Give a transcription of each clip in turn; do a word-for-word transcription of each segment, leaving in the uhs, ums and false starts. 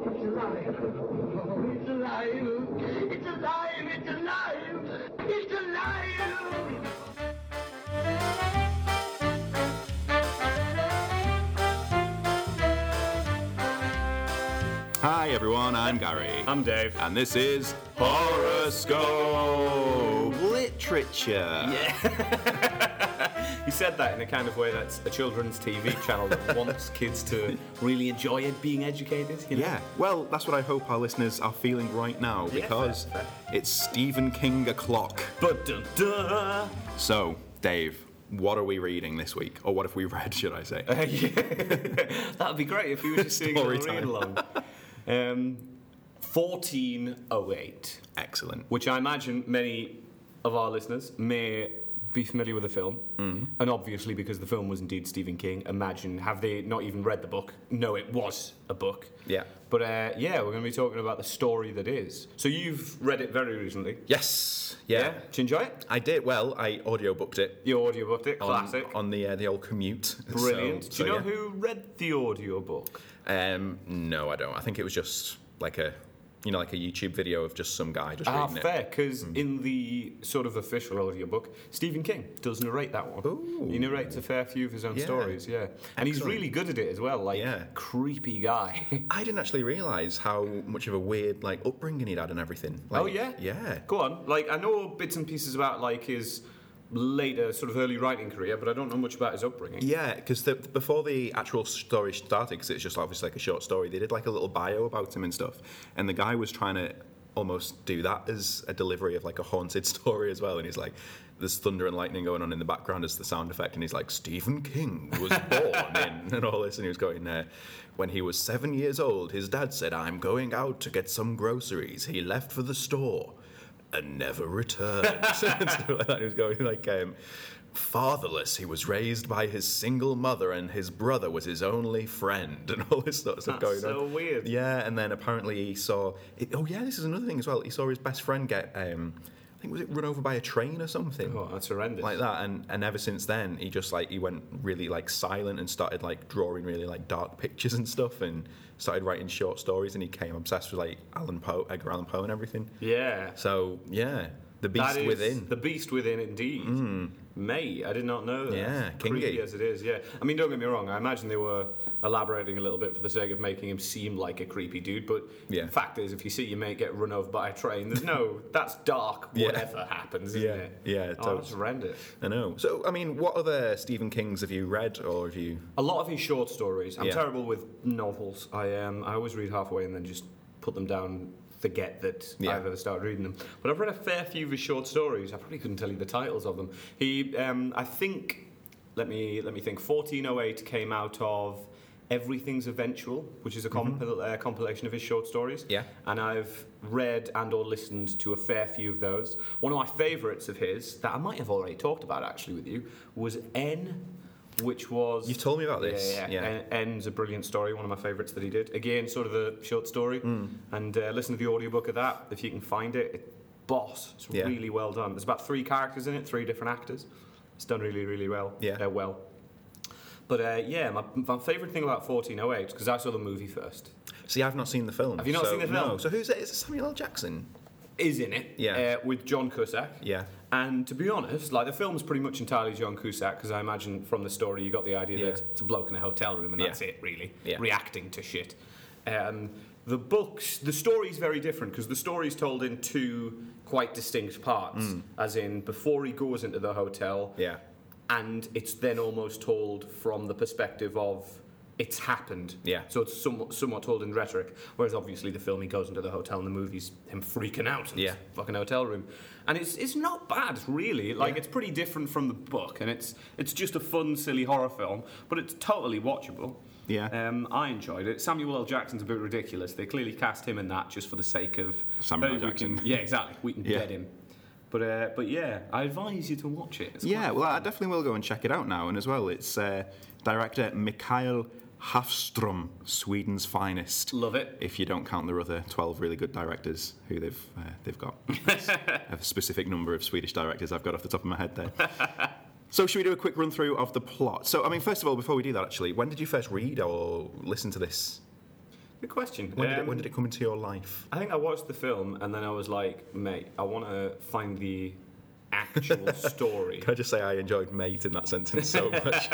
It's alive. Oh, it's alive. It's alive. It's alive. It's alive. Hi everyone, I'm Gary. I'm Dave. And this is Horoscope Literature. Yeah. He said that in a kind of way that's a children's T V channel that wants kids to really enjoy it, being educated. You know? Yeah, well, that's what I hope our listeners are feeling right now, Yeah, because fair, fair. it's Stephen King o'clock. But dun, dun. So, Dave, what are we reading this week? Or what have we read, should I say? Uh, yeah. That'd be great if you were just doing a Story little read time. along. Um, fourteen oh eight, Excellent. which I imagine many of our listeners may be familiar with the film, mm. and obviously because the film was indeed Stephen King, imagine have they not even read the book? No, it was a book. Yeah. But uh, yeah, we're going to be talking about the story that is. So you've read it very recently. Yes. Yeah. Did you enjoy it? I did. Well, I audiobooked it. You audiobooked it, on, classic. On the uh, the old commute. Brilliant. So, Do you so, know yeah. who read the audiobook? Um, no, I don't. I think it was just like a, you know, like a YouTube video of just some guy just Ah, reading it. fair, because in the sort of official audiobook, Stephen King does narrate that one. Ooh. He narrates a fair few of his own Yeah. stories, yeah. And he's Excellent. really good at it as well, like, Yeah. creepy guy. I didn't actually realise how much of a weird like upbringing he'd had and everything. Like, Oh, yeah? Yeah. Go on, like, I know bits and pieces about, like, his later sort of early writing career, but I don't know much about his upbringing. Yeah, because the, before the actual story started, because it's just obviously like a short story, they did like a little bio about him and stuff, and the guy was trying to almost do that as a delivery of like a haunted story as well, and he's like, there's thunder and lightning going on in the background as the sound effect, and he's like, Stephen King was born in, and all this, and he was going there. When he was seven years old, his dad said, I'm going out to get some groceries. He left for the store and never returned. And stuff like that. He was going like, um, fatherless. He was raised by his single mother, and his brother was his only friend, and all this sort of stuff That's going on. so weird. Yeah, and then apparently he saw. It, oh yeah, this is another thing as well. He saw his best friend get. Um, I think was it run over by a train or something. Oh, that's horrendous. Like that, and, and ever since then, he just like he went really like silent and started like drawing really like dark pictures and stuff, and started writing short stories, and he became obsessed with like Allan Poe, Edgar Allan Poe, and everything. Yeah. So yeah, the beast That is within. The beast within, indeed. Mm. Mate, I did not know that. Yeah, Creepy Kingy. as it is, yeah. I mean, don't get me wrong, I imagine they were elaborating a little bit for the sake of making him seem like a creepy dude, but Yeah. the fact is, if you see your mate get run over by a train, there's no, that's dark, Yeah. whatever happens, isn't Yeah, it? yeah, Oh, totally. that's horrendous. I know. So I mean, what other Stephen Kings have you read, or have you? A lot of his short stories. I'm Yeah. terrible with novels. I um, I always read halfway and then just put them down, forget that Yeah. I've ever started reading them. But I've read a fair few of his short stories. I probably couldn't tell you the titles of them. He, um, I think, let me let me think. fourteen oh eight came out of Everything's Eventual, which is a compil- uh, compilation of his short stories. Yeah. And I've read and or listened to a fair few of those. One of my favourites of his, that I might have already talked about actually with you, was N, which was... You've told me about this. Yeah, Yeah. yeah. N- N's a brilliant story, one of my favourites that he did. Again, sort of a short story. Mm. And uh, listen to the audiobook of that, if you can find it. It boss. It's Yeah. really well done. There's about three characters in it, three different actors. It's done really, really well. Yeah. Uh, well. But uh, yeah, my, my favourite thing about fourteen oh eight, because I saw the movie first, See, I've not seen the film. Have you not so- seen the film? No. So who's it? Is it Samuel L. Jackson? is in it. Yeah. Uh, with John Cusack. Yeah. And to be honest, like the film's pretty much entirely John Cusack, because I imagine from the story you got the idea Yeah. that it's a bloke in a hotel room and Yeah. that's it, really, Yeah. reacting to shit. Um, the books, the story's very different, because the story's told in two quite distinct parts, as in before he goes into the hotel, Yeah. and it's then almost told from the perspective of it's happened. Yeah. So it's somewhat, somewhat told in rhetoric, whereas obviously the film he goes into the hotel and the movie's him freaking out in Yeah. this fucking hotel room, and it's it's not bad really. Like Yeah. it's pretty different from the book, and it's it's just a fun, silly horror film, but it's totally watchable. Yeah. Um, I enjoyed it. Samuel L. Jackson's a bit ridiculous. They clearly cast him in that just for the sake of Samuel L. "Hey, we Jackson." can- yeah, exactly. We can Yeah. get him. But uh, but yeah, I advise you to watch it. It's Yeah, quite well, fun. I definitely will go and check it out now. And as well, it's uh, director Mikael Hafström, Sweden's finest. Love it. If you don't count the other twelve really good directors who they've uh, they've got. A specific number of Swedish directors I've got off the top of my head there. So should we do a quick run through of the plot? So, I mean, first of all, before we do that, actually, when did you first read or listen to this? Good question. When, did Um, it, when did it come into your life? I think I watched the film and then I was like, mate, I want to find the actual story. Can I just say I enjoyed mate in that sentence so much?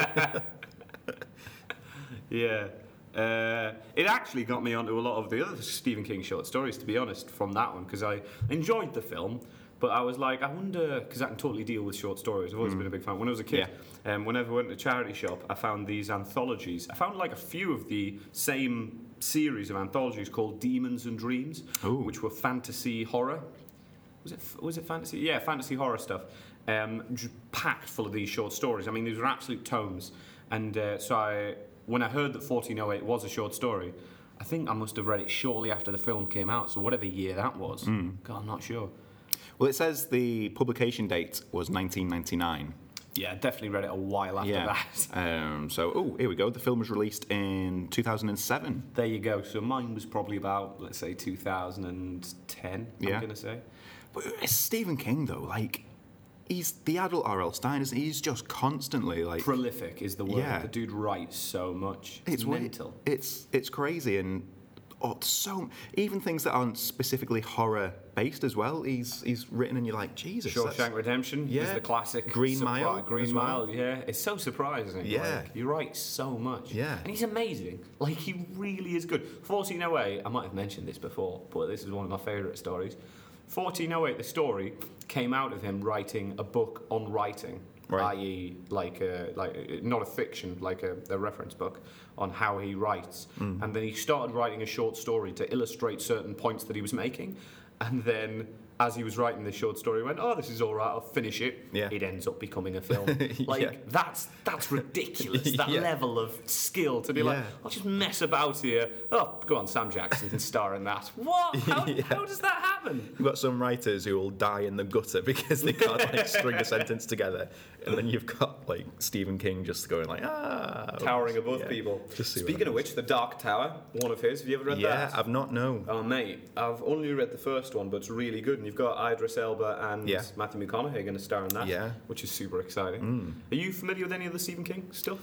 Yeah. Uh, it actually got me onto a lot of the other Stephen King short stories, to be honest, from that one, because I enjoyed the film, but I was like, I wonder, because I can totally deal with short stories. I've always Mm. been a big fan. When I was a kid, um, whenever I went to a charity shop, I found these anthologies. I found like a few of the same series of anthologies called Demons and Dreams, Ooh. which were fantasy horror. Was it was it fantasy? Yeah, fantasy horror stuff. Um, just packed full of these short stories. I mean, these were absolute tomes. And uh, so I, when I heard that fourteen oh eight was a short story, I think I must have read it shortly after the film came out. So whatever year that was, Mm. God, I'm not sure. Well, it says the publication date was nineteen ninety-nine. Yeah, I definitely read it a while after Yeah. that. Um, so, oh, here we go. The film was released in two thousand seven. There you go. So mine was probably about, let's say, two thousand ten. Yeah. I'm gonna say. But it's Stephen King, though. Like, he's the adult R L. Stein, isn't he? He's just constantly like Prolific is the word. Yeah. The dude writes so much. It's, It's wa- mental. It's it's crazy and oh, so even things that aren't specifically horror based as well. He's he's written and you're like Jesus. that's- Shawshank Redemption Yeah. is the classic. Green surpri- Mile Green as well. Mile, yeah. It's so surprising. Yeah. Like, he writes so much. Yeah. And he's amazing. Like, he really is good. fourteen oh eight, I might have mentioned this before, but this is one of my favourite stories. fourteen oh eight, the story, came out of him writing a book on writing. Right. that is, like a, like a, not a fiction, like a, a reference book on how he writes. Mm. And then he started writing a short story to illustrate certain points that he was making. And then, as he was writing this short story, he went, "Oh, this is all right. I'll finish it." Yeah. It ends up becoming a film. Like Yeah. that's that's ridiculous. That Yeah. level of skill to be like, Yeah. "I'll just mess about here." Oh, go on, Sam Jackson can star in that. What? How, Yeah. how does that happen? You've got some writers who will die in the gutter because they can't like string a sentence together, and then you've got like Stephen King just going like ah, Towering above yeah. people. Just see what Speaking of happens. which, The Dark Tower, one of his. Have you ever read Yeah, that? I've not known. Oh mate, I've only read the first one, but it's really good. And you've got Idris Elba and Yeah. Matthew McConaughey going to star in that, Yeah. which is super exciting. Mm. Are you familiar with any of the Stephen King stuff?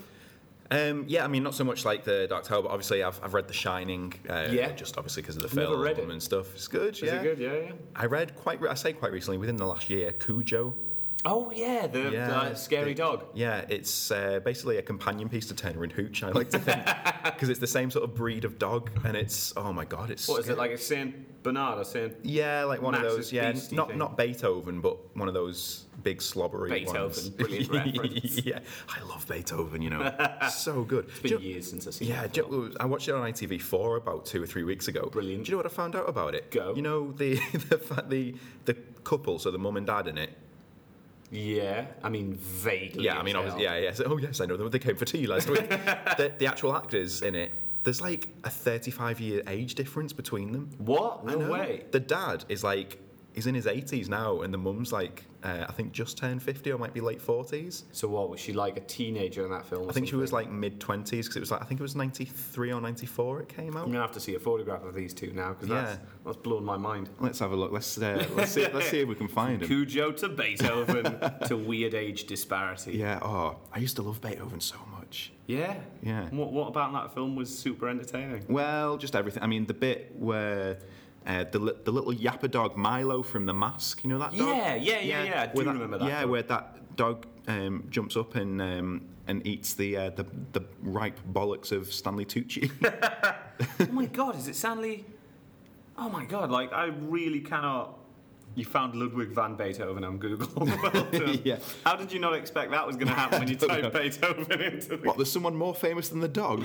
Um, yeah, I mean, not so much like the Dark Tower, but obviously I've, I've read The Shining. Uh, Yeah. Just obviously because of the I've never film read it. and stuff. It's good. Is yeah. it good? Yeah, yeah. I read quite. Re- I say quite recently, within the last year, Cujo. Oh yeah, the, Yeah, the uh, scary the- dog. Yeah, it's uh, basically a companion piece to Turner and Hooch. I like to think because it's the same sort of breed of dog, and it's oh my god, it's What is it scary. like a Saint Bernard or Saint Yeah, like one of Massive those. Yeah, beastie not thing. not Beethoven, but one of those big slobbery Beethoven? ones. Brilliant reference. Yeah, I love Beethoven. You know, so good. It's Do been you know- years since I've seen Yeah, that do film. you- I watched it on I T V four about two or three weeks ago. Brilliant. Do you know what I found out about it? Go. You know the the fa- the, the couple, so the mum and dad in it. Yeah, I mean vaguely. Yeah, I mean, as obviously, hell. yeah, yeah. So, oh yes, I know them. They came for tea last week. the, the actual actors in it. There's like a thirty-five year age difference between them. What? I No know. way. The dad is like, he's in his eighties now, and the mum's like, uh, I think just turned fifty or might be late forties. So what was she like a teenager in that film? or I think she was something? like mid twenties because it was like I think it was ninety-three or ninety-four it came out. I'm gonna have to see a photograph of these two now because that's Yeah. that's blown my mind. Let's have a look. Let's uh, let's see let's see if we can find him. Cujo to Beethoven to weird age disparity. Yeah. Oh, I used to love Beethoven so much. Yeah. Yeah. What, what about that film was super entertaining? Well, just everything. I mean, the bit where. Uh, the li- the little yapper dog Milo from The Mask, you know that dog? Yeah, yeah, yeah, yeah. I do Where remember that Yeah, dog. where that dog um, jumps up and um, and eats the, uh, the the ripe bollocks of Stanley Tucci. Oh my god, is it Stanley? Oh my god, like I really cannot. You found Ludwig van Beethoven on Google. Well done. Yeah. How did you not expect that was going to happen when you don't typed know. Beethoven into the... What? There's someone more famous than the dog.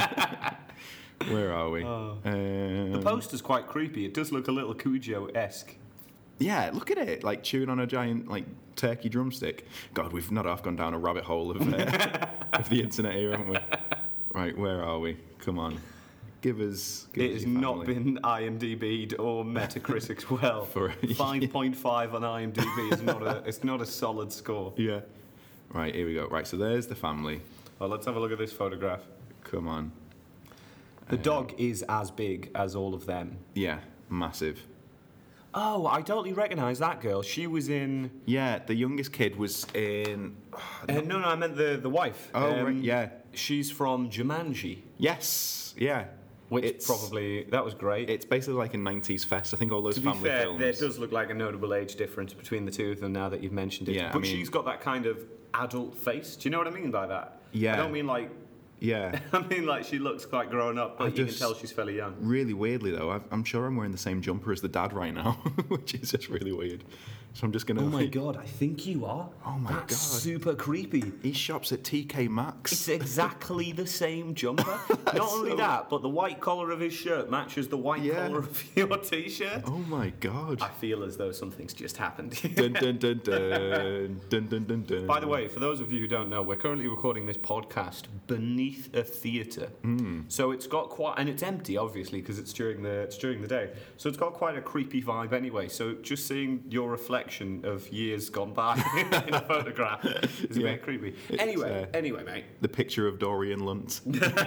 Where are we? Oh. Um, The poster's quite creepy. It does look a little Cujo-esque. Yeah, look at it, like chewing on a giant like turkey drumstick. God, we've not half gone down a rabbit hole of, uh, of the internet here, haven't we? Right, where are we? Come on, give us. Give It us has your not family. been IMDb'd or Metacritic's well. For- five point five on IMDb is not a it's not a solid score. Yeah. Right, here we go. Right, so there's the family. Well, let's have a look at this photograph. Come on. The dog is as big as all of them. Yeah, massive. Oh, I totally recognise that girl. She was in. Yeah, the youngest kid was in. Uh, no, no, I meant the the wife. Oh, right, yeah. She's from Jumanji. Yes, yeah. Which It's- probably, that was great. It's basically like a nineties fest. I think all those To be family fair, films. there does look like a notable age difference between the two of them now that you've mentioned it. Yeah, I but mean- she's got that kind of adult face. Do you know what I mean by that? Yeah. I don't mean like, Yeah. I mean like she looks quite grown up, but I you can just- tell she's fairly young. Really weirdly though, I've, I'm sure I'm wearing the same jumper as the dad right now, which is just really weird. So I'm just gonna. Oh my god, I think you are. Oh my That's God. super creepy. He shops at T K Maxx. It's exactly the same jumper. Not only so- that, but the white collar of his shirt matches the white Yeah. collar of your t-shirt. Oh my god. I feel as though something's just happened. dun, dun, dun, dun, dun, dun, dun, dun. By the way, for those of you who don't know, we're currently recording this podcast beneath a theatre. Hmm. So it's got quite, and it's empty, obviously, because it's during the it's during the day. So it's got quite a creepy vibe anyway. So just seeing your reflection of years gone by in a photograph is a Yeah. bit creepy. It's, Anyway, uh, anyway, mate. the picture of Dorian Lunt.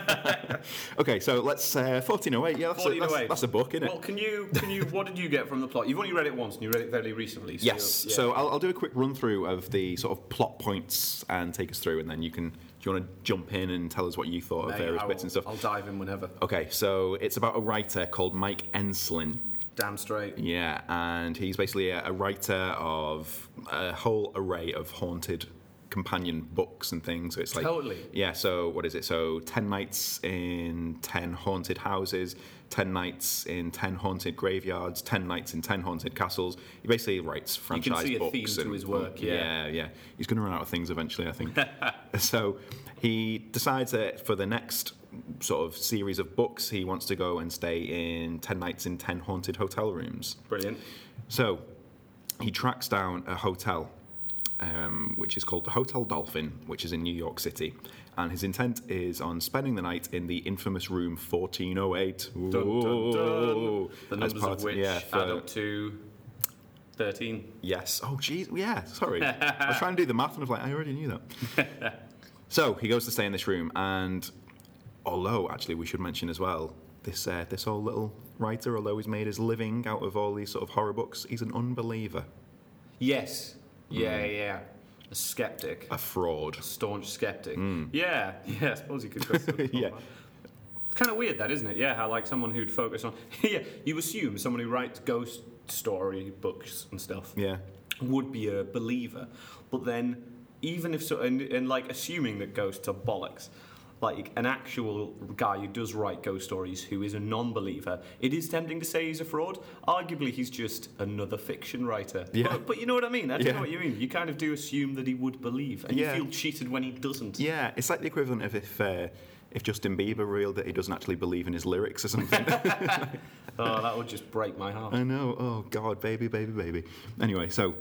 Okay, so let's uh, fourteen oh eight. Yeah, that's, a, fourteen oh eight. that's, that's a book, isn't it? Well, can you can you what did you get from the plot? You've only read it once, and you read it fairly recently. So Yes. yeah. So I'll, I'll do a quick run through of the sort of plot points and take us through, and then you can. Do you want to jump in and tell us what you thought of Mate, various I bits will- and stuff? I'll dive in whenever. Okay, so it's about a writer called Mike Enslin. Damn straight. Yeah, and he's basically a, a writer of a whole array of haunted companion books and things. So it's like Totally. Yeah. So what is it? So ten nights in ten haunted houses, ten nights in ten haunted graveyards, ten nights in ten haunted castles. He basically writes can franchise see a books. theme to and- his work, yeah. yeah, yeah. He's going to run out of things eventually, I think. So he decides that for the next sort of series of books, he wants to go and stay in ten nights in ten haunted hotel rooms. Brilliant. So he tracks down a hotel, um, which is called the Hotel Dolphin, which is in New York City. And his intent is on spending the night in the infamous room fourteen oh eight. Dun, dun, dun. Ooh. The As numbers part- of which yeah, add for- up to thirteen. Yes. Oh, geez. Yeah, sorry. I was trying to do the math and I was like, I already knew that. So he goes to stay in this room, and although, actually, we should mention as well, this uh, this old little writer, although he's made his living out of all these sort of horror books, he's an unbeliever, Yes. Yeah, yeah. A skeptic. a fraud. A staunch skeptic. Yeah. Yeah, I suppose you could go so Yeah. It's kind of weird, that, isn't it? Yeah, how like someone who'd focus on... yeah, you assume someone who writes ghost story books and stuff Yeah. would be a believer. But then, even if so... And, and like, assuming that ghosts are bollocks, like an actual guy who does write ghost stories who is a non-believer, it is tempting to say he's a fraud. Arguably, he's just another fiction writer. Yeah. But, but you know what I mean? I do Yeah. know what you mean. You kind of do assume that he would believe, and Yeah. you feel cheated when he doesn't. Yeah, it's like the equivalent of if uh, if Justin Bieber revealed that he doesn't actually believe in his lyrics or something. Oh, that would just break my heart. I know. Oh God, baby, baby, baby. Anyway, so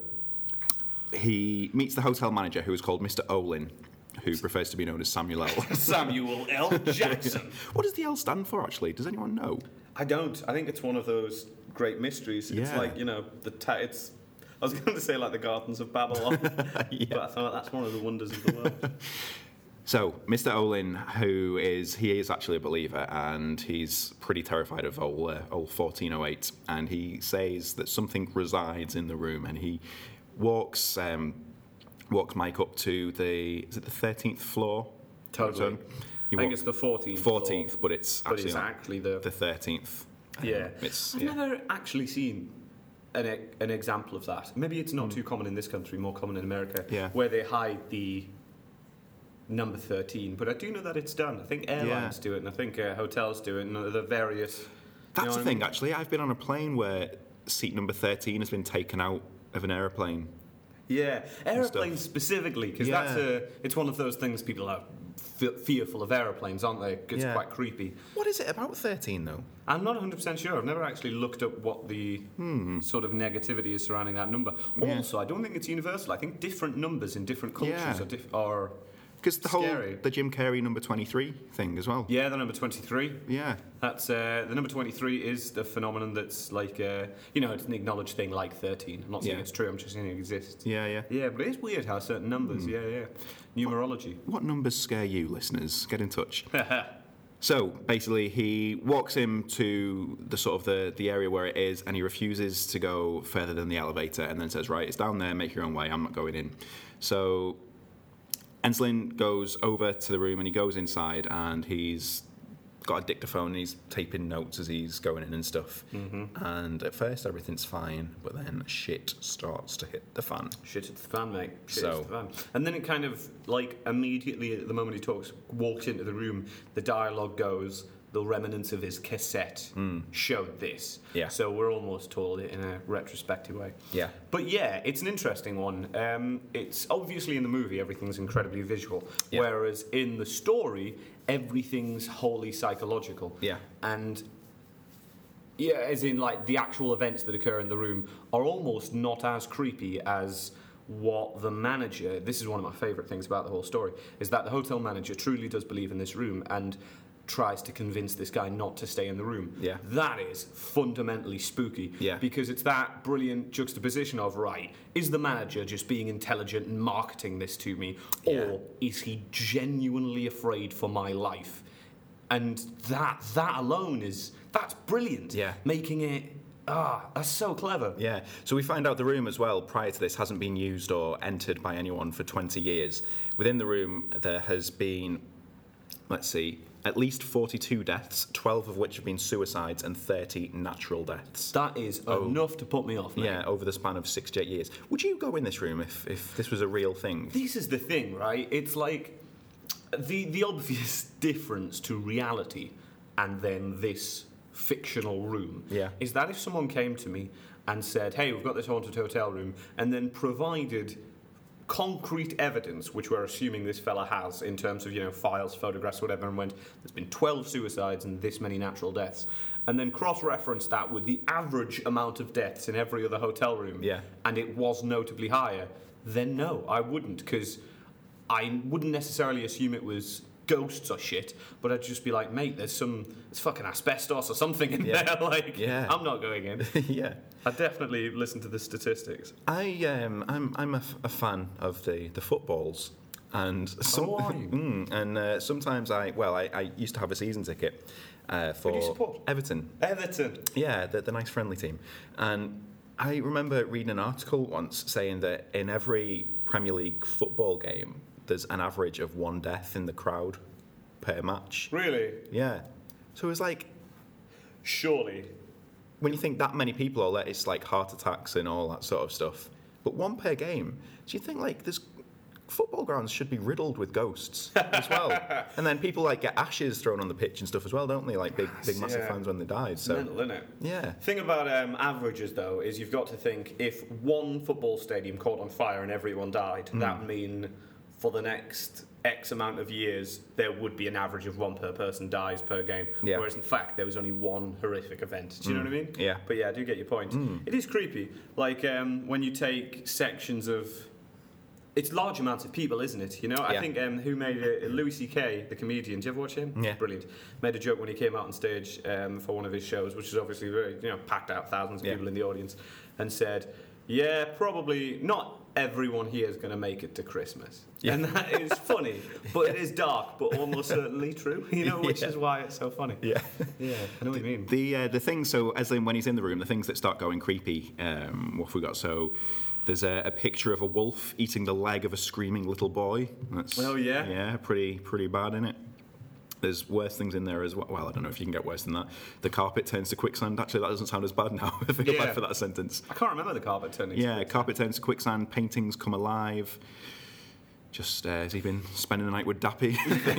he meets the hotel manager, who is called Mister Olin, who prefers to be known as Samuel L. Samuel L. Jackson. What does the L stand for, actually? Does anyone know? I don't. I think it's one of those great mysteries. It's Yeah. like, you know, the ta- it's. I was going to say like the Gardens of Babylon, Yeah. but I thought that's one of the wonders of the world. So, Mister Olin, who is, he is actually a believer, and he's pretty terrified of old, uh, old fourteen oh eight, and he says that something resides in the room, and he walks um, walks Mike up to the, is it the thirteenth floor? Totally. He I think wa- it's the fourteenth. fourteenth, but it's but actually it's not actually the. the thirteenth. yeah. It's, I've yeah. never actually seen an, e- an example of that. Maybe it's not too common in this country, more common in America, Yeah. where they hide the number thirteen. But I do know that it's done. I think airlines do it, and I think uh, hotels do it, and the various. you That's know the what I thing, mean? actually. I've been on a plane where seat number thirteen has been taken out of an aeroplane. Yeah, aeroplanes specifically, because Yeah. that's a. It's one of those things people are f- fearful of aeroplanes, aren't they? 'Cause it's Yeah. quite creepy. What is it about thirteen, though? I'm not one hundred percent sure. I've never actually looked up what the sort of negativity is surrounding that number. Hmm. Yeah. Also, I don't think it's universal. I think different numbers in different cultures Yeah. are, diff- are. Because the Scary. whole, the Jim Carrey number twenty-three thing as well. Yeah, the number twenty-three. Yeah. That's uh, the number twenty-three is the phenomenon that's like uh, you know, it's an acknowledged thing like thirteen. I'm not saying Yeah. it's true. I'm just saying it exists. Yeah, yeah. Yeah, but it is weird how certain numbers. Yeah, yeah. Numerology. What numbers scare you, listeners? Get in touch. So basically, he walks him to the sort of the, the area where it is, and he refuses to go further than the elevator, and then says, "Right, it's down there. Make your own way. I'm not going in." So Enslin goes over to the room, and he goes inside, and he's got a dictaphone and he's taping notes as he's going in and stuff. Mm-hmm. And at first everything's fine, but then shit starts to hit the fan. Shit at the fan, mate. Shit So- at the fan. And then it kind of, like, immediately at the moment he talks, walks into the room, the dialogue goes, the remnants of his cassette showed this. Yeah. So we're almost told it in a retrospective way. Yeah. But yeah, it's an interesting one. Um, it's obviously in the movie, everything's incredibly visual, Yeah. whereas in the story, everything's wholly psychological. Yeah. And yeah, as in like the actual events that occur in the room are almost not as creepy as what the manager, this is one of my favourite things about the whole story, is that the hotel manager truly does believe in this room and tries to convince this guy not to stay in the room. Yeah. That is fundamentally spooky. Yeah. Because it's that brilliant juxtaposition of, right, is the manager just being intelligent and marketing this to me, Yeah. or is he genuinely afraid for my life? And that that alone is, that's brilliant. Yeah. Making it, ah, that's so clever. Yeah, so we find out the room as well, prior to this, hasn't been used or entered by anyone for twenty years. Within the room, there has been, let's see, at least forty-two deaths, twelve of which have been suicides and thirty natural deaths. That is Oh. enough to put me off, mate. Yeah, over the span of six to eight years. Would you go in this room if, if this was a real thing? This is the thing, right? It's like the the obvious difference to reality and then this fictional room Yeah. is that if someone came to me and said, hey, we've got this haunted hotel room, and then provided concrete evidence, which we're assuming this fella has in terms of, you know, files, photographs, whatever, and went, there's been twelve suicides and this many natural deaths, and then cross-reference that with the average amount of deaths in every other hotel room, Yeah. and it was notably higher, then no, I wouldn't, because I wouldn't necessarily assume it was ghosts or shit, but I'd just be like, mate, there's some, there's fucking asbestos or something in Yeah. there, like, Yeah. I'm not going in. Yeah. I'd definitely listen to the statistics. I, um, I'm, I'm a, f- a fan of the, the footballs. And some, Oh, are you? Mm, and uh, sometimes I, well, I, I used to have a season ticket uh, for do you support? Everton. Everton. Yeah, the, the nice friendly team. And I remember reading an article once saying that in every Premier League football game, there's an average of one death in the crowd per match. Really? Yeah. So it was like, Surely. when you think that many people are let, it's like heart attacks and all that sort of stuff. But one per game, do you think like there's football grounds should be riddled with ghosts as well? And then people like get ashes thrown on the pitch and stuff as well, don't they? Like big, big massive Yeah. fans when they died. So Mental, isn't it? yeah, Thing about um, averages, though, is you've got to think if one football stadium caught on fire and everyone died, Hmm. that would mean for the next X amount of years there would be an average of one per person dies per game. Yeah. Whereas in fact there was only one horrific event. Do you know what I mean? Yeah. But yeah, I do get your point. It is creepy. Like um, when you take sections of. It's large amounts of people, isn't it? You know, I Yeah. think um, who made it? Louis C K, the comedian. Do you ever watch him? Yeah. Brilliant. Made a joke when he came out on stage um, for one of his shows, which is obviously very, you know, packed out, thousands of Yeah. people in the audience, and said, "Yeah, probably not everyone here is going to make it to Christmas." Yeah. And that is funny, but it is dark, but almost certainly true. You know, which Yeah. is why it's so funny. yeah. Yeah, I know what you mean. The uh, the things, so as in when he's in the room, the things that start going creepy. Um, what have we got? So there's a, a picture of a wolf eating the leg of a screaming little boy. That's, Oh, yeah? yeah, pretty pretty bad, isn't it? There's worse things in there as well. Well, I don't know if you can get worse than that. The carpet turns to quicksand. Actually, that doesn't sound as bad now. I feel Yeah. bad for that sentence. I can't remember the carpet turning. to Yeah, quicksand. carpet turns to quicksand. Paintings come alive. Just uh, has he been spending the night with Dappy?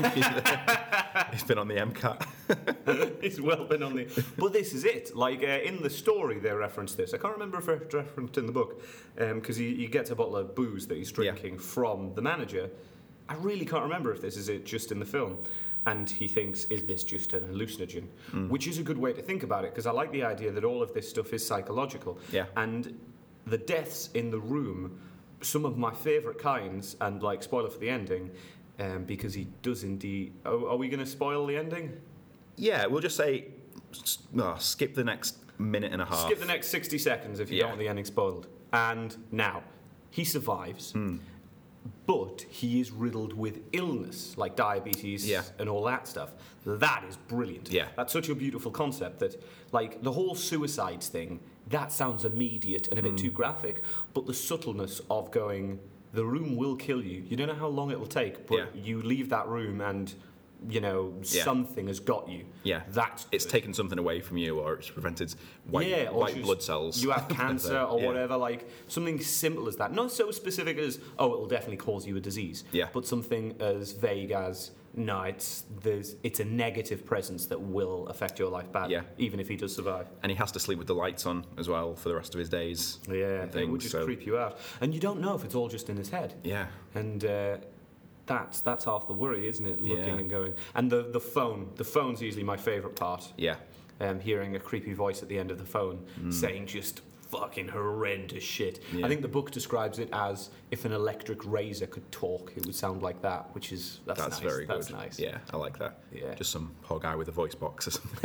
He's been on the M CAT. It's well been on the. But this is it. Like uh, in the story, they reference this. I can't remember if it's referenced in the book because he, he gets a bottle of booze that he's Yeah. drinking from the manager. I really can't remember if this is it just in the film. And he thinks, is this just an hallucinogen? Mm. Which is a good way to think about it because I like the idea that all of this stuff is psychological. Yeah. And the deaths in the room, some of my favourite kinds, and like spoiler for the ending, um, because he does indeed. Oh, are we going to spoil the ending? Yeah, we'll just say s- oh, skip the next minute and a half. Skip the next sixty seconds if you Yeah. don't want the ending spoiled. And now, he survives, Hmm. but he is riddled with illness, like diabetes Yeah. and all that stuff. That is brilliant. Yeah. That's such a beautiful concept that, like, the whole suicides thing, that sounds immediate and a bit Hmm. too graphic, but the subtleness of going, the room will kill you. You don't know how long it will take, but Yeah. you leave that room and you know, Yeah. something has got you. Yeah, That's it's good. taken something away from you, or it's prevented white, yeah, or white just blood cells. You have cancer or Yeah. whatever, like something simple as that. Not so specific as, oh, it'll definitely cause you a disease. Yeah. But something as vague as, no, it's there's it's a negative presence that will affect your life badly, Yeah. even if he does survive. And he has to sleep with the lights on as well for the rest of his days. Yeah, and it things, would just so- creep you out. And you don't know if it's all just in his head. Yeah. And uh, that's that's half the worry, isn't it? Looking Yeah. and going. And the, the phone. The phone's usually my favourite part. Yeah. Um, hearing a creepy voice at the end of the phone saying just fucking horrendous shit. Yeah. I think the book describes it as if an electric razor could talk, it would sound like that, which is that's, That's nice. very That's good. nice. Yeah, I like that. Yeah. Just some poor guy with a voice box or something.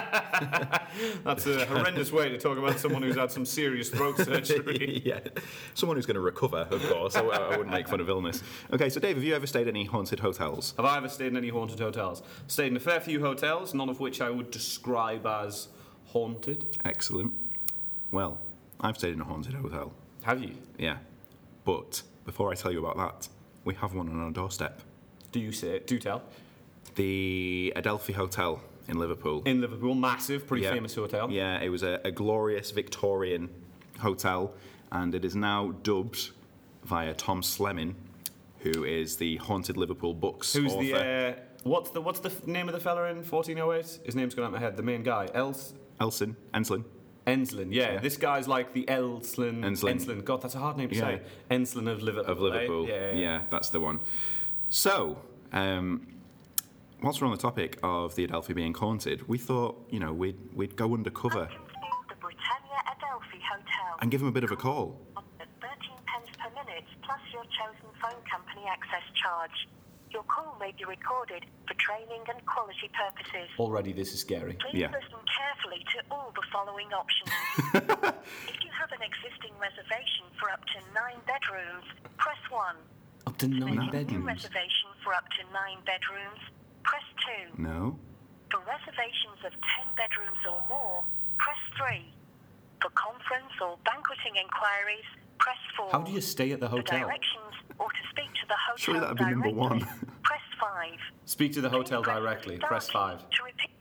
That's a horrendous way to talk about someone who's had some serious throat surgery. yeah. Someone who's going to recover, of course. I, I wouldn't make fun of illness. Okay, so Dave, have you ever stayed at any haunted hotels? Have I ever stayed in any haunted hotels? Stayed in a fair few hotels, none of which I would describe as haunted. Excellent. Well, I've stayed in a haunted hotel. Have you? Yeah. But before I tell you about that, we have one on our doorstep. Do you say it? Do tell. The Adelphi Hotel in Liverpool. In Liverpool, massive, pretty Yeah. famous hotel. Yeah, it was a, a glorious Victorian hotel, and it is now dubbed via Tom Slemon, who is the Haunted Liverpool books Who's author. the uh, what's the what's the f- name of the fella in fourteen oh eight? His name's gone out of my head. The main guy, Els Elson, Enslin. Enslin. Yeah, Yeah. this guy's like the Elslin. Enslin. God, that's a hard name to Yeah. say. Enslin of Liverpool. Of Liverpool. eh? Yeah, yeah, yeah. that's the one. So, um, whilst we're on the topic of the Adelphi being haunted, we thought, you know, we'd, we'd go undercover Welcome to the Britannia Adelphi Hotel. and give them a bit of a call. At thirteen pence per minute, plus your chosen phone company access charge. Your call may be recorded for training and quality purposes. Already, this is scary. Please Yeah. listen carefully to all the following options. If you have an existing reservation for up to nine bedrooms, press one. Up to To nine make a new bedrooms. reservation for up to nine bedrooms, press two. No? For reservations of ten bedrooms or more, press three. For conference or banqueting enquiries, press four. How do you stay at the For hotel? directions or to speak to the hotel Surely that'd be number directly, one. press five. Speak to the hotel Please press directly. star Press key five. To repeat.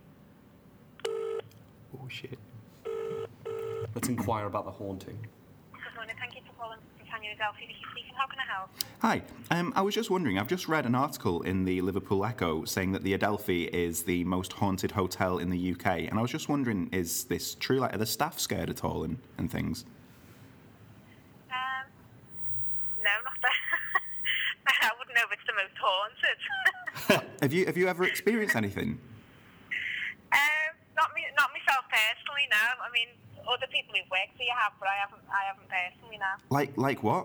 Oh, shit. Let's inquire about the haunting. Good morning. Thank you for calling Britannia Adelphi. This is speaking. How can I help? Hi. Um, I was just wondering, I've just read an article in the Liverpool Echo saying that the Adelphi is the most haunted hotel in the U K, and I was just wondering, is this true? Like, are the staff scared at all and, and things? Um, no, not that. I wouldn't know if it's the most haunted. Have you have you ever experienced anything? um, not me, not myself personally. No, I mean other people who've worked for you have, but I haven't. I haven't personally. No. Like like what?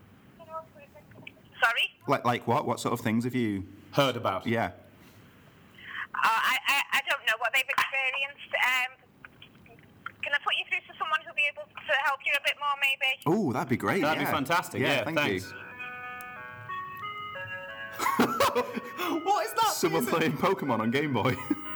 Sorry. Like like what? What sort of things have you? Heard about. Yeah. Uh, I, I I don't know what they've experienced. Um, can I put you through to someone who'll be able to help you a bit more, maybe? Oh, that'd be great. That'd yeah. be fantastic. Yeah, thank thanks. you. What is that? Someone playing Pokemon on Game Boy.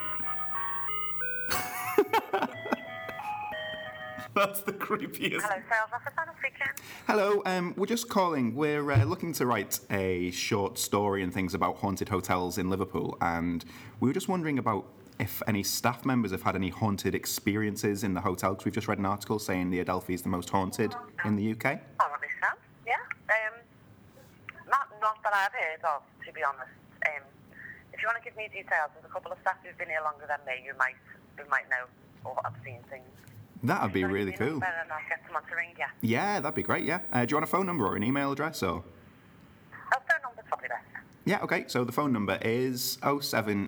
That's the creepiest. Hello, sales officer. I'm speaking. Hello, um, we're just calling. We're uh, looking to write a short story and things about haunted hotels in Liverpool, and we were just wondering about if any staff members have had any haunted experiences in the hotel, because we've just read an article saying the Adelphi is the most haunted in the U K. Oh, understand? Yeah. Um, not not that I've heard of, to be honest. Um, if you want to give me details, there's a couple of staff who've been here longer than me. You might who might know or have seen things. That'd be If you really want to give me cool. a number and I'll get someone to ring you. Yeah, that'd be great, yeah. Uh, do you want a phone number or an email address, or...? Oh, phone number's probably best. Yeah, okay, so the phone number is oh seven...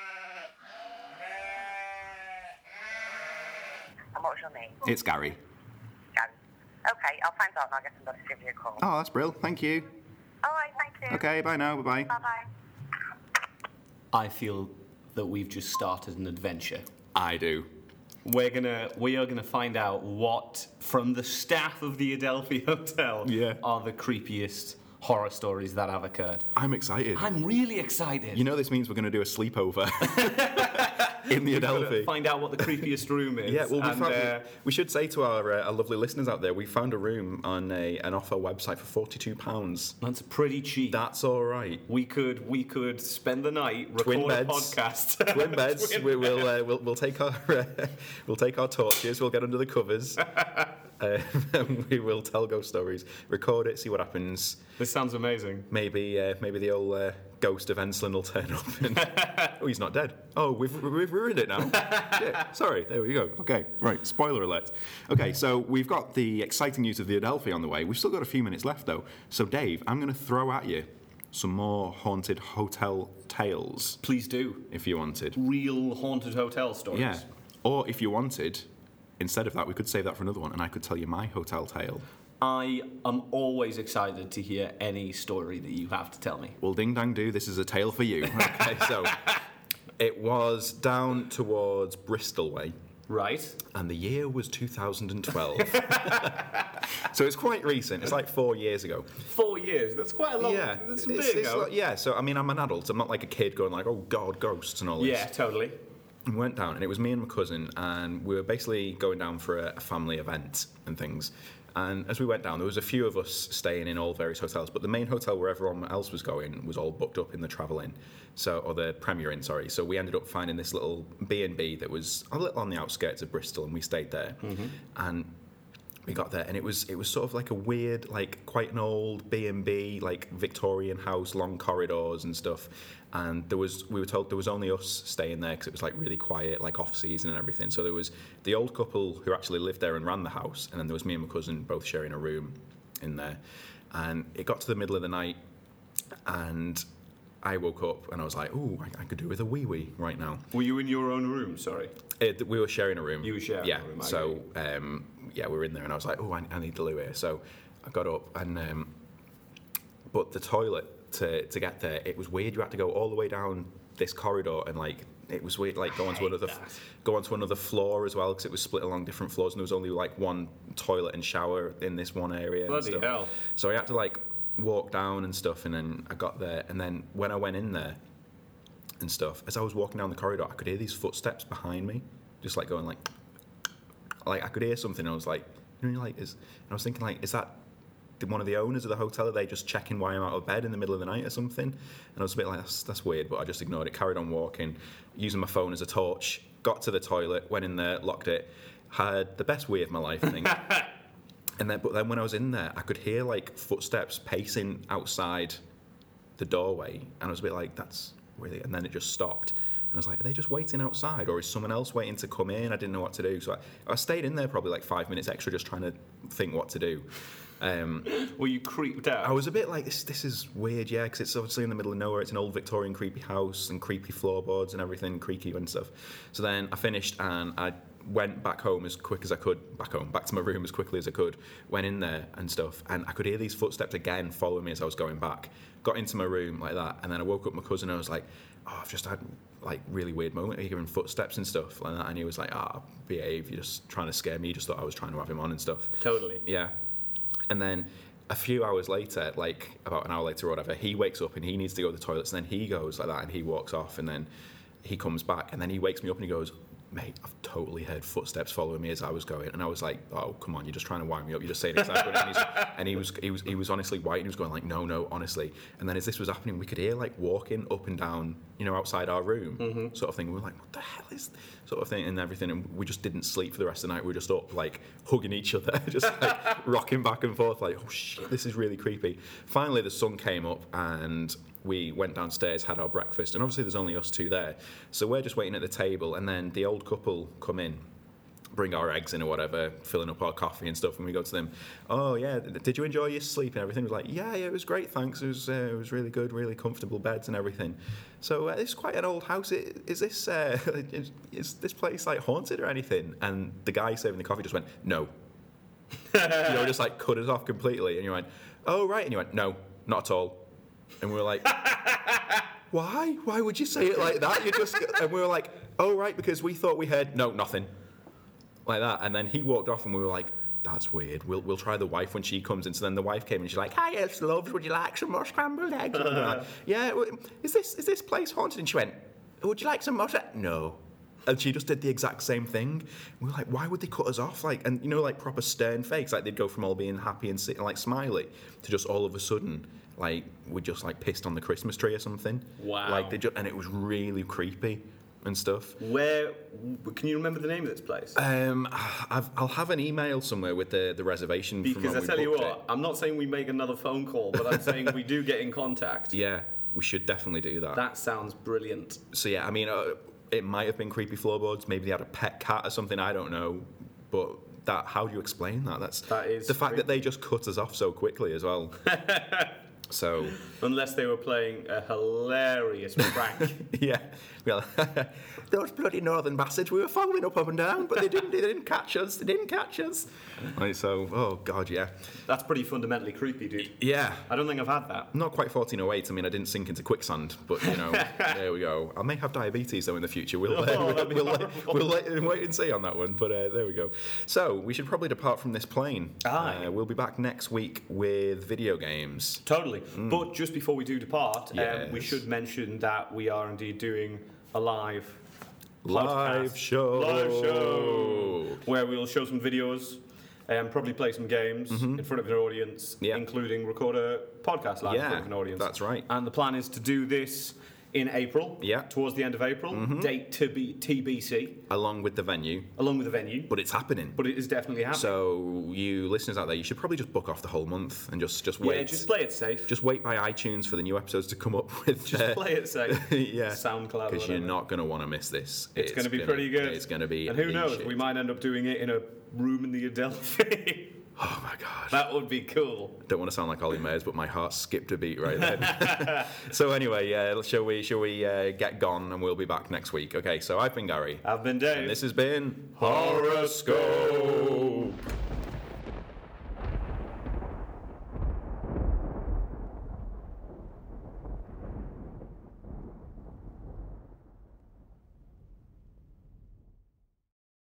And what was your name? It's Gary. Gary. Okay, I'll find out and I'll get somebody to give you a call. Oh, that's brilliant. Thank you. All right, thank you. Okay, bye now, bye-bye. Bye-bye. I feel that we've just started an adventure. I do. We're gonna, we are gonna find out what, from the staff of the Adelphi Hotel, Yeah. are the creepiest horror stories that have occurred. I'm excited. I'm really excited. You know this means we're going to do a sleepover. in the We've gotta Adelphi. Find out what the creepiest room is. Yeah, well, we, and, found, uh, we should say to our, uh, our lovely listeners out there, we found a room on a, an offer website for forty-two pounds. that's pretty cheap. That's all right. We could we could spend the night, record Twin a beds. podcast. Twin beds. Twin we, we'll, beds. uh, we'll we'll take our uh, we'll take our torches. We'll get under the covers. uh, and we will tell ghost stories. Record it. See what happens. This sounds amazing. Maybe uh, maybe the old uh, ghost of Enslin will turn up. And, oh, he's not dead. Oh, we've we've ruined it now. Shit. Sorry. There we go. Okay. Right. Spoiler alert. Okay. So we've got the exciting news of the Adelphi on the way. We've still got a few minutes left though. So Dave, I'm going to throw at you some more haunted hotel tales, Please do. if you wanted. Real haunted hotel stories. Yeah. Or if you wanted, instead of that, we could save that for another one, and I could tell you my hotel tale. I am always excited to hear any story that you have to tell me. Well, ding dang do, this is a tale for you. Okay, so it was down towards Bristol way, Right? and the year was two thousand twelve. So it's quite recent. It's like four years ago. Four years. That's quite a long. Yeah, That's a it's- bit it's ago. like- yeah. So I mean, I'm an adult. I'm not like a kid going like, "Oh God, ghosts" and all this. Yeah, totally. We went down, and it was me and my cousin, and we were basically going down for a, a family event and things. And as we went down, there was a few of us staying in all various hotels, but the main hotel where everyone else was going was all booked up in the Travel Inn, so or the Premier Inn, sorry. So we ended up finding this little B and B that was a little on the outskirts of Bristol, and we stayed there. And we got there, and it was it was sort of like a weird, like quite an old B and B, like Victorian house, long corridors and stuff. And there was we were told there was only us staying there because it was like really quiet, like off season and everything. So there was the old couple who actually lived there and ran the house, and then there was me and my cousin both sharing a room in there. And it got to the middle of the night, and I woke up and I was like, "Ooh, I, I could do with a wee wee right now." Were you in your own room? Sorry. It, we were sharing a room. You were sharing yeah. a room, I So um, yeah, we were in there, and I was like, "Oh, I, I need the loo here." So I got up, and um, but the toilet to to get there, it was weird. You had to go all the way down this corridor, and like it was weird, like go onto another that. go onto another floor as well, because it was split along different floors, and there was only like one toilet and shower in this one area. Bloody and stuff. hell. So I had to like walk down and stuff, and then I got there, and then when I went in there and stuff, as I was walking down the corridor, I could hear these footsteps behind me, just like going like, like I could hear something. And I was like, you know, like is, and I was thinking like, is that one of the owners of the hotel? Are they just checking why I'm out of bed in the middle of the night or something? And I was a bit like, that's, that's weird, but I just ignored it, carried on walking, using my phone as a torch, got to the toilet, went in there, locked it, had the best wee of my life, I think. And then, but then when I was in there, I could hear like footsteps pacing outside the doorway, and I was a bit like, that's really, and then it just stopped. And I was like, are they just waiting outside, or is someone else waiting to come in? I didn't know what to do. So I, I stayed in there probably like five minutes extra just trying to think what to do. Um, Were you creeped out? I was a bit like, this This is weird, yeah, because it's obviously in the middle of nowhere. It's an old Victorian creepy house and creepy floorboards and everything, creaky and stuff. So then I finished and I went back home as quick as I could, back home, back to my room as quickly as I could, went in there and stuff, and I could hear these footsteps again following me as I was going back. Got into my room like that, and then I woke up my cousin and I was like, oh, I've just had like really weird moment hearing footsteps and stuff like that, and he was like, ah, oh, behave, you're just trying to scare me. He just thought I was trying to have him on and stuff. Totally. Yeah. And then a few hours later, like about an hour later or whatever, he wakes up and he needs to go to the toilets, and then he goes like that and he walks off, and then he comes back and then he wakes me up and he goes, mate, I've totally heard footsteps following me as I was going. And I was like, oh, come on, you're just trying to wind me up. You're just saying exactly what. And, he's, and he was he was he was honestly white, and he was going like, no, no, honestly. And then as this was happening, we could hear like walking up and down, you know, outside our room, mm-hmm. sort of thing. We were like, what the hell is sort of thing and everything. And we just didn't sleep for the rest of the night. We were just up like hugging each other, just like rocking back and forth, like, oh shit, this is really creepy. Finally, the sun came up and we went downstairs, had our breakfast, and obviously there's only us two there. So we're just waiting at the table, and then the old couple come in, bring our eggs in or whatever, filling up our coffee and stuff, and we go to them, oh yeah, did you enjoy your sleep and everything? It was like, yeah, yeah, it was great, thanks. It was, uh, it was really good, really comfortable beds and everything. So uh, it's quite an old house. Is this, uh, is, is this place like haunted or anything? And the guy serving the coffee just went, no. You know, just like cut us off completely. And you went, oh right. And you went, no, not at all. And we were like, why? Why would you say it like that? You just, and we were like, oh, right, because we thought we heard, no, nothing. Like that. And then he walked off and we were like, that's weird. We'll we'll try the wife when she comes in. So then the wife came and she's like, hi, yes, loves, would you like some more scrambled eggs? And we were like, yeah, is this is this place haunted? And she went, would you like some more? No. And she just did the exact same thing. We were like, why would they cut us off? Like, and you know, like proper stern fakes. Like they'd go from all being happy and sitting like smiley to just all of a sudden, like we just like pissed on the Christmas tree or something. Wow. Like they just, and it was really creepy and stuff. Where can you remember the name of this place? Um, I've, I'll have an email somewhere with the, the reservation. Because from when I we tell you booked what, it. I'm not saying we make another phone call, but I'm saying we do get in contact. Yeah, we should definitely do that. That sounds brilliant. So yeah, I mean, uh, it might have been creepy floorboards. Maybe they had a pet cat or something. I don't know. But that, how do you explain that? That's That is the fact creepy. that they just cut us off so quickly as well. So Unless they were playing a hilarious prank. yeah, well, those bloody northern bastards. We were following up, up and down, but they didn't. They didn't catch us. They didn't catch us. Right, so, oh god, yeah, That's pretty fundamentally creepy, dude. yeah. I don't think I've had that. Not quite fourteen oh eight. I mean, I didn't sink into quicksand, but you know, there we go. I may have diabetes though in the future. We'll uh, Oh, that'd be we'll, we'll, horrible. we'll wait, wait and see on that one. But uh, there we go. So we should probably depart from this plane. Aye. Uh, we'll be back next week with video games. Totally. But just before we do depart, um, we Yes. should mention that we are indeed doing a live Live podcast. show. Live show. Where we'll show some videos and probably play some games in front of an audience, Yeah. including record a podcast live in Yeah, front of an audience. that's right. And the plan is to do this in April, Yeah. towards the end of April, date to be T B C, Along with the venue, along with the venue. but it's happening. But it is definitely happening. So you listeners out there, you should probably just book off the whole month and just just wait. yeah, just play it safe. Just wait by iTunes for the new episodes to come up with. Just uh, play it safe. yeah, SoundCloud. or because you're whatever. not going to want to miss this. It's, going to be pretty good. It's going to be. And who the knows? shit. We might end up doing it in a room in the Adelphi. Oh my god. That would be cool. Don't want to sound like Ollie Mayers, but my heart skipped a beat right then. So anyway, uh, shall we shall we uh, get gone and we'll be back next week? Okay. So I've been Gary. I've been Dave. And this has been Horoscope.